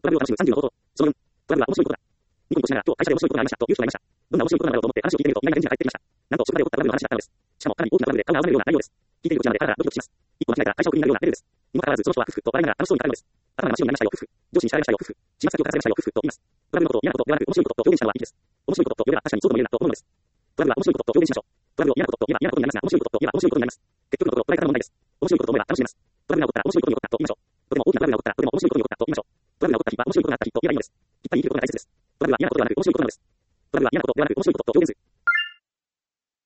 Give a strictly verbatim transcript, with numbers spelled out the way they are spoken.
トラブルを楽しむさんじゅうの方法。そのよん、トラブルは面白いことだ。ニコニコしながら、今日会社で面白いことがありましたという人がいました。どんな面白いことなのだろうと思って話を聞いてみると、意外な返事が返ってきました。なんと、職場で起こったトラブルの話だったのです。しかも、かなり大きなトラブルで顔が合わせるような内容です。聞いているこちらまでハラハラドキドキします。一歩間違えたら会社送りになるようなレベルです。にもかかわらず、その人はふふと笑いながら楽しそうに語るのです。頭が真っ白になりましたよ、ふふ。上司に叱られましたよ、ふふ。始末先を書かせましたよ、ふふと言います。トラブルのことを嫌なことではなく、面白いことと表現したのはいいです。面白いことと言えば確かにそうとも言えるなと思うのです。トラブルは面白いことと表現しましょう。トラブルを嫌なことと言えば嫌なことになりますが、面白いことと言えば面白いことになります。結局のところ、捉え方の問題です。面白いことと思えば楽しめます。トラブルが起こったら面白いことに起こったと言いましょう。とても大きなトラブルが起こったらとても面白いことに起こったと言いましょう。トラブルが起こった日は面白いことがあった日と言えばいいのです。きっぱり言い切ることが大切です。トラブルは嫌なことではなく面白いことなのです。